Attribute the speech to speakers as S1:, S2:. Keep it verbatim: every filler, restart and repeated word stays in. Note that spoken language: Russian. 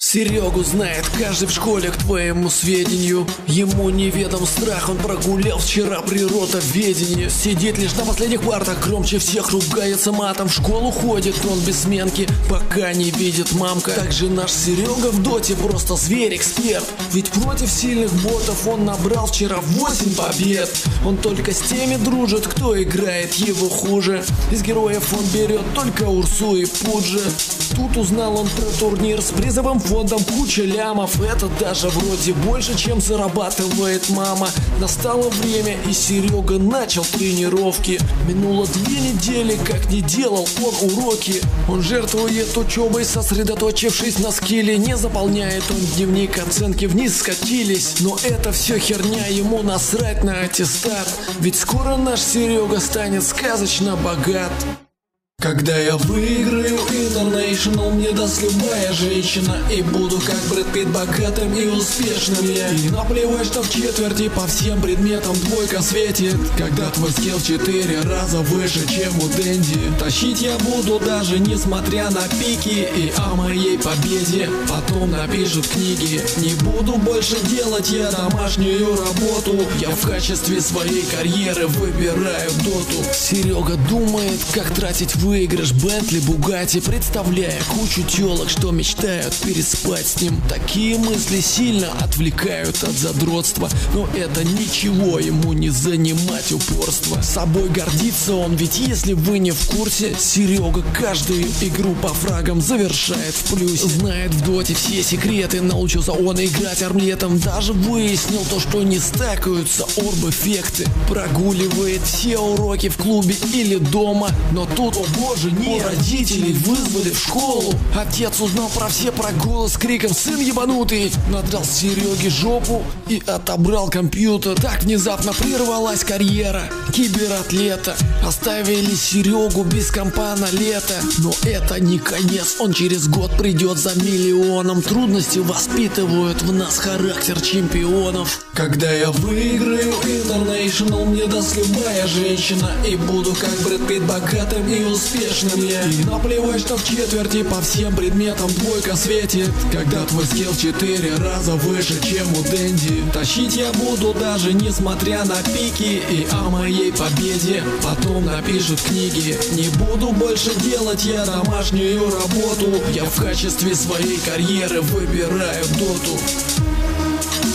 S1: Серегу знает каждый в школе, к твоему сведению. Ему неведом страх, он прогулял вчера природоведение. Сидит лишь на последних партах, громче всех ругается матом. В школу ходит он без сменки, пока не видит мамка. Также наш Серега в доте просто зверь-эксперт. Ведь против сильных ботов он набрал вчера восемь побед. Он только с теми дружит, кто играет его хуже. Из героев он берет только Урсу и Пуджи. Тут узнал он про турнир с призовым фондом куча лямов. Это даже вроде больше, чем зарабатывает мама. Настало время, и Серега начал тренировки. Минуло две недели, как не делал он уроки. Он жертвует учебой, сосредоточившись на скилле. Не заполняет он дневник, оценки вниз скатились. Но это все херня, ему насрать на аттестат. Ведь скоро наш Серега станет сказочно богат. Когда я выиграю International, мне даст любая женщина. И буду как Брэд Питт богатым и успешным я. И наплевать, что в четверти по всем предметам двойка светит. Когда твой скилл четыре раза выше, чем у Дэнди. Тащить я буду даже несмотря на пики. И о моей победе потом напишут книги. Не буду больше делать я домашнюю работу. Я в качестве своей карьеры выбираю доту. Серега думает, как тратить в выигрыш Бентли, Бугатти, представляя кучу телок, что мечтают переспать с ним. Такие мысли сильно отвлекают от задротства, но это ничего ему не занимать упорство. Собой гордится он, ведь если вы не в курсе, Серега каждую игру по фрагам завершает в плюсе. Знает в доте все секреты, научился он играть армлетом. Даже выяснил то, что не стакаются орб-эффекты. Прогуливает все уроки в клубе или дома, но тут, о боже, не родителей вызвали в школу. Отец узнал про все прогулы с криком «Сын ебанутый!» Надрал Сереге жопу и отобрал компьютер. Так внезапно прервалась карьера кибератлета. Оставили Серегу без компа на лето. Но это не конец, он через год придет за миллионом. Трудности воспитывают в нас характер чемпионов. Когда я выиграю International, мне даст любая женщина. И буду как Брэд Питт богатым и успешным я. И наплевать, что в четверти по всем предметам двойка светит. Когда твой скилл четыре раза выше, чем у Дэнди. Тащить я буду даже несмотря на пики. И о моей победе потом напишут книги. Не буду больше делать я домашнюю работу. Я в качестве своей карьеры выбираю доту.